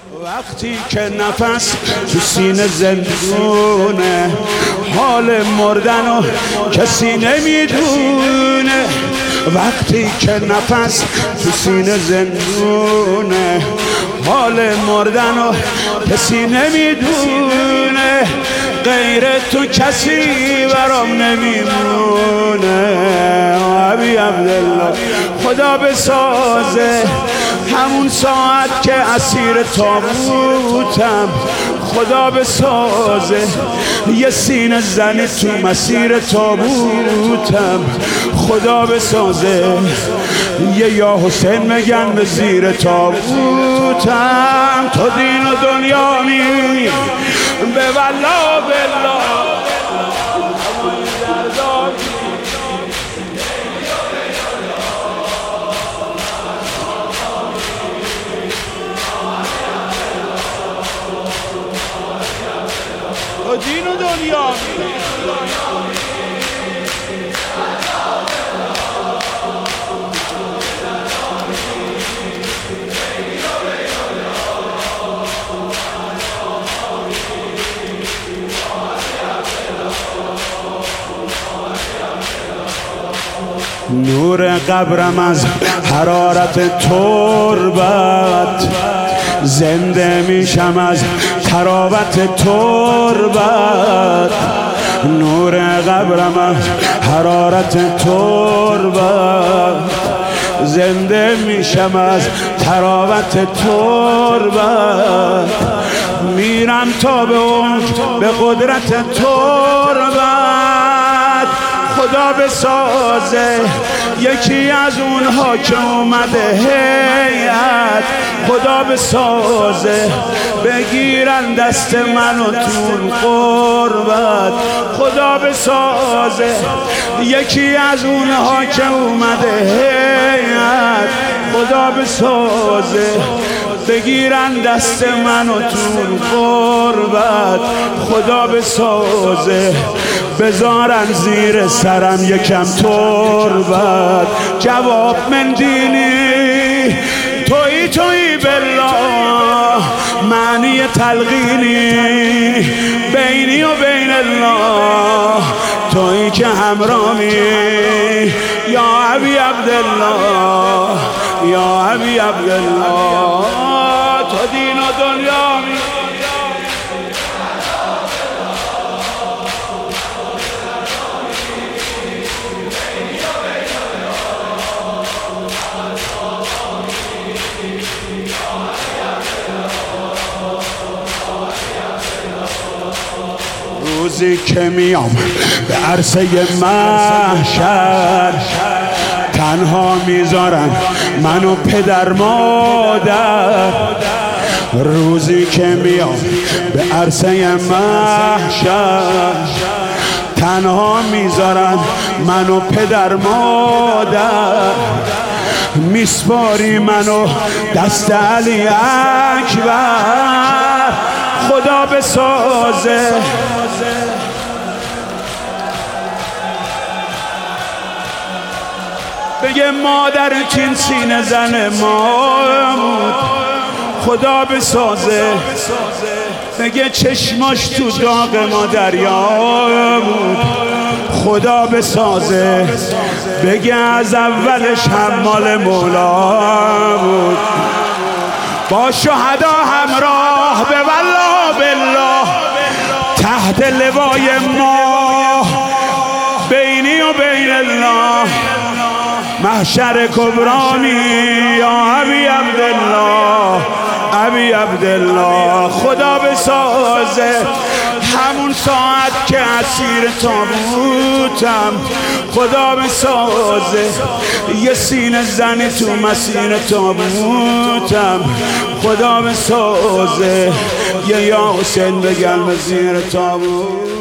وقتی که نفس تو سینه زندونه، حال مردنو کسی نمیدونه. وقتی که نفس تو سینه زندونه، حال مردنو کسی نمیدونه. غیر تو کسی برام نمیمونه. ابی عبدالله خدا بسازه همون ساعت که اسیر تابوتم، خدا بسازه یه سینه زنی تو مسیر تابوتم، خدا بسازه یه یا حسین بگن به زیر تابوتم. تو دین و دنیا می به والله بالله دین و دنیا نور قبرم از حرارت تربت، زنده میشم از تراوت تربت. نور قبرم از حرارت تربت، زنده میشم از تراوت تربت. میرم تا به قدرت تربت. خدا بسازه یکی از اونها که اومده هیئت، خدا بسازه بگیرن دست منو تون قربت. خدا بسازه یکی از اونها که اومده هیئت، خدا بسازه بگیرن دست منو تون قربت. خدا بسازه بذارن زیر سرم یکم تربت. جواب من دینی تویی بالله، معنی تلقینی بینی و بین الله. تویی که همرامی یا ابی عبدالله، یا ابی عبدالله. تو دین و دنیا می روزی که میام به عرصه محشر، تنها میذارن منو پدر مادر. روزی که میام به عرصه محشر، تنها میذارن منو پدر مادر. میسپاری منو دست علی اکبر. خدا بسازه بگه مادر چین سینه زن ما بود. خدا بسازه بگه چشماش تو داغ ما دریا بود. خدا بسازه بگه از اولش حمال مولا بود. با شهدا همراه به والله بالله، تحت لوای ما بینی و بین الله. محشر کبرانی یا ابی عبدالله، ابی عبدالله. خدا بسازه همون ساعت که اسیر تابوتم، خدا بسازه یه سینه زنی تو مسیر تابوتم، خدا بسازه یه یا حسین بگم زیر تابوت.